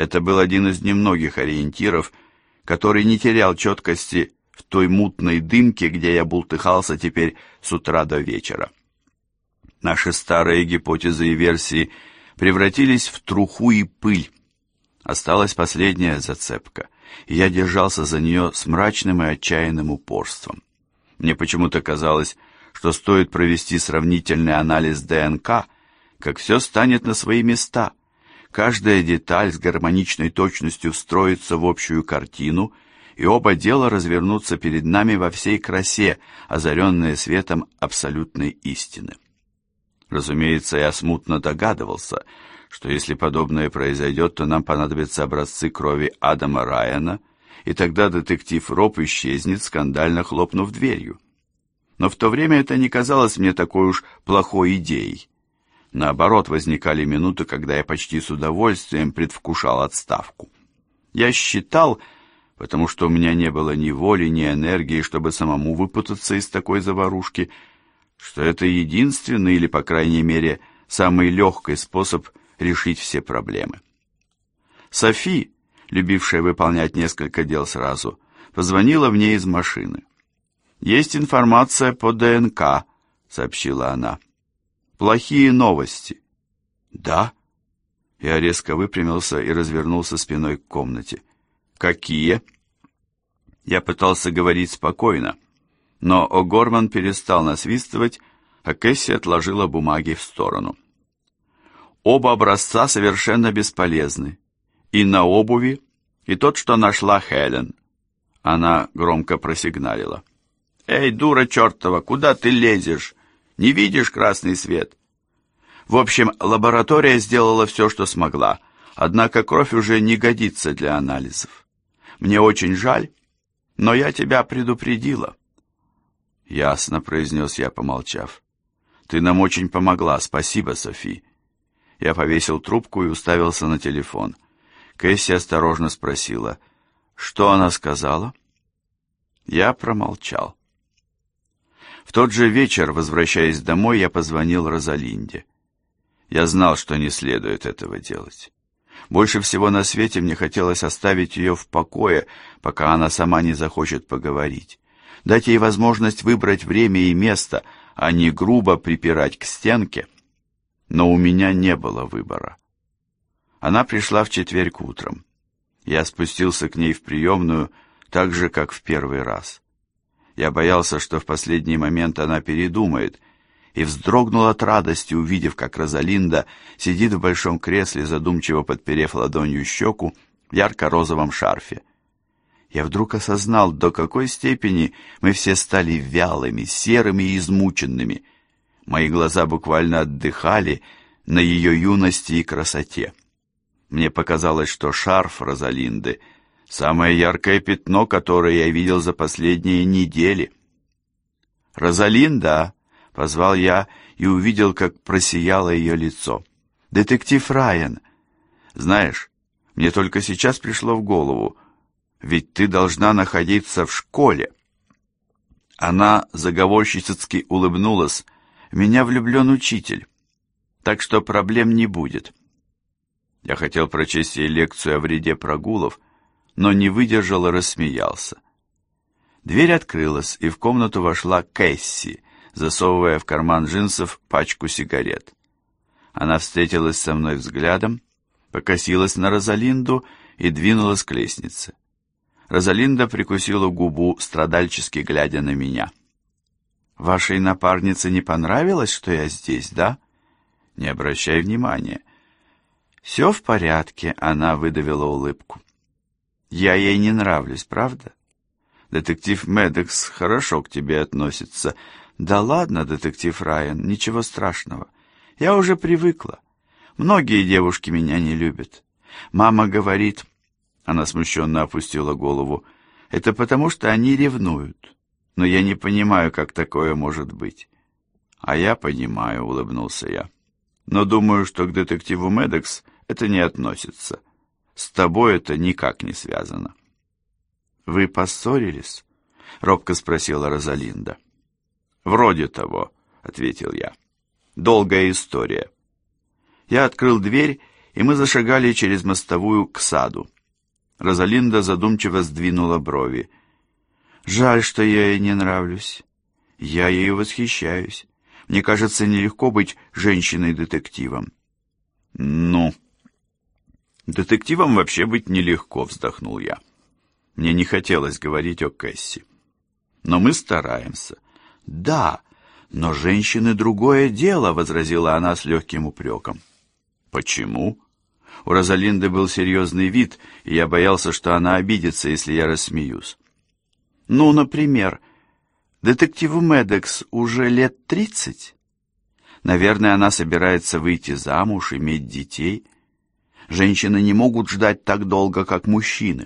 Это был один из немногих ориентиров, который не терял четкости в той мутной дымке, где я бултыхался теперь с утра до вечера. Наши старые гипотезы и версии превратились в труху и пыль. Осталась последняя зацепка, и я держался за нее с мрачным и отчаянным упорством. Мне почему-то казалось, что стоит провести сравнительный анализ ДНК, как все станет на свои места. Каждая деталь с гармоничной точностью встроится в общую картину, и оба дела развернутся перед нами во всей красе, озаренные светом абсолютной истины. Разумеется, я смутно догадывался, что если подобное произойдет, то нам понадобятся образцы крови Адама Райана, и тогда детектив Роб исчезнет, скандально хлопнув дверью. Но в то время это не казалось мне такой уж плохой идеей. Наоборот, возникали минуты, когда я почти с удовольствием предвкушал отставку. Я считал, потому что у меня не было ни воли, ни энергии, чтобы самому выпутаться из такой заварушки, что это единственный или, по крайней мере, самый легкий способ решить все проблемы. Софи, любившая выполнять несколько дел сразу, позвонила мне из машины. «Есть информация по ДНК», — сообщила она. «Плохие новости». «Да?» Я резко выпрямился и развернулся спиной к комнате. «Какие?» Я пытался говорить спокойно, но О'Горман перестал насвистывать, а Кэсси отложила бумаги в сторону. «Оба образца совершенно бесполезны. И на обуви, и тот, что нашла Хелен». Она громко просигналила. «Эй, дура чертова, куда ты лезешь? Не видишь красный свет?» В общем, лаборатория сделала все, что смогла, однако кровь уже не годится для анализов. Мне очень жаль, но я тебя предупредила. «Ясно», — произнес я, помолчав. «Ты нам очень помогла, спасибо, Софи». Я повесил трубку и уставился на телефон. Кэсси осторожно спросила, что она сказала? Я промолчал. В тот же вечер, возвращаясь домой, я позвонил Розалинде. Я знал, что не следует этого делать. Больше всего на свете мне хотелось оставить ее в покое, пока она сама не захочет поговорить. Дать ей возможность выбрать время и место, а не грубо припирать к стенке. Но у меня не было выбора. Она пришла в четверг утром. Я спустился к ней в приемную, так же, как в первый раз. Я боялся, что в последний момент она передумает, и вздрогнул от радости, увидев, как Розалинда сидит в большом кресле, задумчиво подперев ладонью щеку в ярко-розовом шарфе. Я вдруг осознал, до какой степени мы все стали вялыми, серыми и измученными. Мои глаза буквально отдыхали на ее юности и красоте. Мне показалось, что шарф Розалинды — самое яркое пятно, которое я видел за последние недели. «Розалинда!» — позвал я и увидел, как просияло ее лицо. «Детектив Райан! Знаешь, мне только сейчас пришло в голову, ведь ты должна находиться в школе». Она заговорщицки улыбнулась. «В меня влюблен учитель, так что проблем не будет». Я хотел прочесть ей лекцию о вреде прогулов, но не выдержал и рассмеялся. Дверь открылась, и в комнату вошла Кэсси, засовывая в карман джинсов пачку сигарет. Она встретилась со мной взглядом, покосилась на Розалинду и двинулась к лестнице. Розалинда прикусила губу, страдальчески глядя на меня. «Вашей напарнице не понравилось, что я здесь, да?» «Не обращай внимания». «Все в порядке», — она выдавила улыбку. «Я ей не нравлюсь, правда? Детектив Медекс хорошо к тебе относится». «Да ладно, детектив Райан, ничего страшного. Я уже привыкла. Многие девушки меня не любят. Мама говорит...» Она смущенно опустила голову. «Это потому, что они ревнуют. Но я не понимаю, как такое может быть». «А я понимаю», — улыбнулся я. «Но думаю, что к детективу Медекс это не относится. С тобой это никак не связано». «Вы поссорились?» — робко спросила Розалинда. «Вроде того», — ответил я. «Долгая история». Я открыл дверь и мы зашагали через мостовую к саду. Розалинда задумчиво сдвинула брови. «Жаль, что я ей не нравлюсь. Я ею восхищаюсь. Мне кажется, нелегко быть женщиной-детективом». «Ну, детективом вообще быть нелегко», — вздохнул я. Мне не хотелось говорить о Кэсси. «Но мы стараемся». «Да, но женщины другое дело», — возразила она с легким упреком. «Почему?» У Розалинды был серьезный вид, и я боялся, что она обидится, если я рассмеюсь. «Ну, например, детективу Медекс уже лет 30. Наверное, она собирается выйти замуж, иметь детей. Женщины не могут ждать так долго, как мужчины.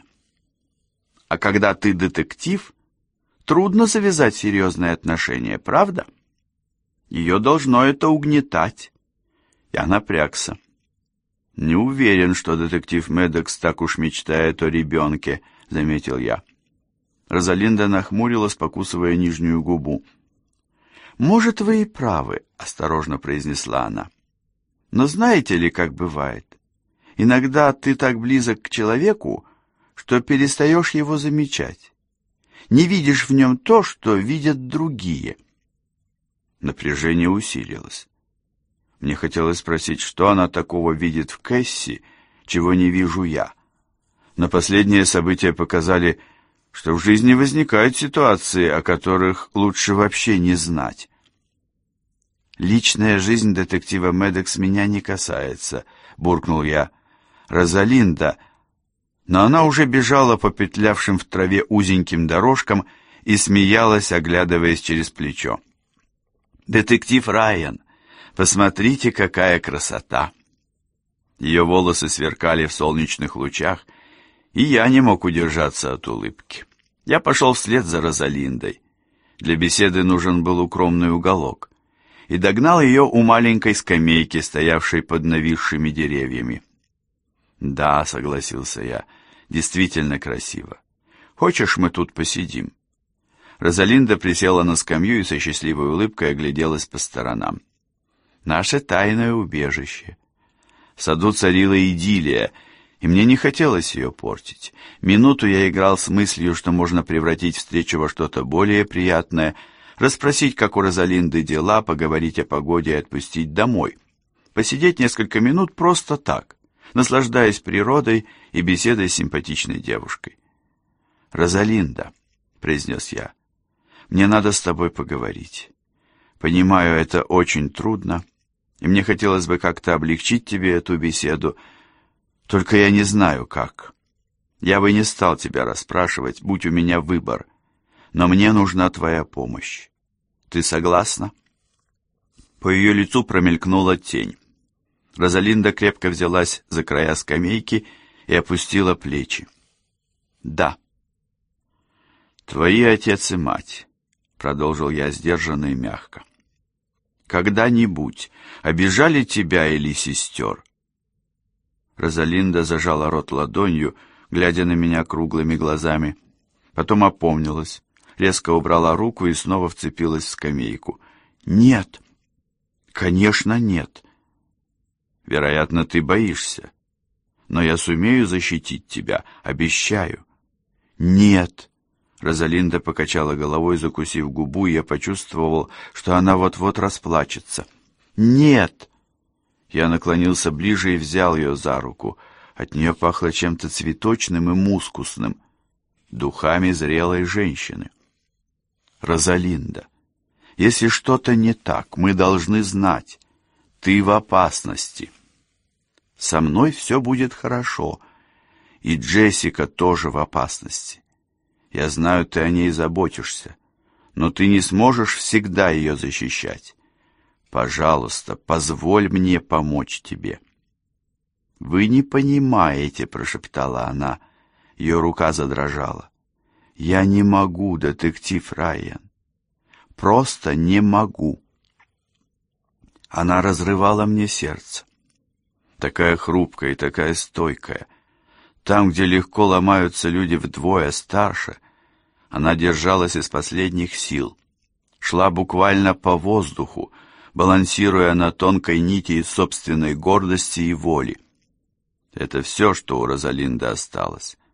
А когда ты детектив, трудно завязать серьезные отношения, правда? Ее должно это угнетать». Я напрягся. «Не уверен, что детектив Медекс так уж мечтает о ребенке», — заметил я. Розалинда нахмурилась, покусывая нижнюю губу. «Может, вы и правы», — осторожно произнесла она. «Но знаете ли, как бывает? Иногда ты так близок к человеку, что перестаешь его замечать. Не видишь в нем то, что видят другие». Напряжение усилилось. Мне хотелось спросить, что она такого видит в Кэсси, чего не вижу я. Но последние события показали, что в жизни возникают ситуации, о которых лучше вообще не знать. «Личная жизнь детектива Медекс меня не касается», — буркнул я. «Розалинда...» Но она уже бежала по петлявшим в траве узеньким дорожкам и смеялась, оглядываясь через плечо. «Детектив Райан, посмотрите, какая красота!» Ее волосы сверкали в солнечных лучах, и я не мог удержаться от улыбки. Я пошел вслед за Розалиндой. Для беседы нужен был укромный уголок, и догнал ее у маленькой скамейки, стоявшей под нависшими деревьями. «Да», — согласился я, — «действительно красиво. Хочешь, мы тут посидим?» Розалинда присела на скамью и со счастливой улыбкой огляделась по сторонам. «Наше тайное убежище». В саду царила идиллия, и мне не хотелось ее портить. Минуту я играл с мыслью, что можно превратить встречу во что-то более приятное, расспросить, как у Розалинды дела, поговорить о погоде и отпустить домой. Посидеть несколько минут просто так, наслаждаясь природой и беседой с симпатичной девушкой. «Розалинда», — произнес я, — «мне надо с тобой поговорить. Понимаю, это очень трудно, и мне хотелось бы как-то облегчить тебе эту беседу, только я не знаю, как. Я бы не стал тебя расспрашивать, будь у меня выбор, но мне нужна твоя помощь. Ты согласна?» По ее лицу промелькнула тень. Розалинда крепко взялась за края скамейки и опустила плечи. «Да». «Твои отец и мать», — продолжил я сдержанно и мягко, — «когда-нибудь обижали тебя или сестер?» Розалинда зажала рот ладонью, глядя на меня круглыми глазами. Потом опомнилась, резко убрала руку и снова вцепилась в скамейку. «Нет, конечно, нет». «Вероятно, ты боишься, но я сумею защитить тебя, обещаю». «Нет». Розалинда покачала головой, закусив губу, и я почувствовал, что она вот-вот расплачется. «Нет!» Я наклонился ближе и взял ее за руку. От нее пахло чем-то цветочным и мускусным, духами зрелой женщины. «Розалинда, если что-то не так, мы должны знать. Ты в опасности. Со мной все будет хорошо, и Джессика тоже в опасности. Я знаю, ты о ней заботишься, но ты не сможешь всегда ее защищать. Пожалуйста, позволь мне помочь тебе». «Вы не понимаете», — прошептала она. Ее рука задрожала. «Я не могу, детектив Райан. Просто не могу». Она разрывала мне сердце. Такая хрупкая и такая стойкая. Там, где легко ломаются люди вдвое старше, она держалась из последних сил, шла буквально по воздуху, балансируя на тонкой нити из собственной гордости и воли. Это все, что у Розалинды осталось.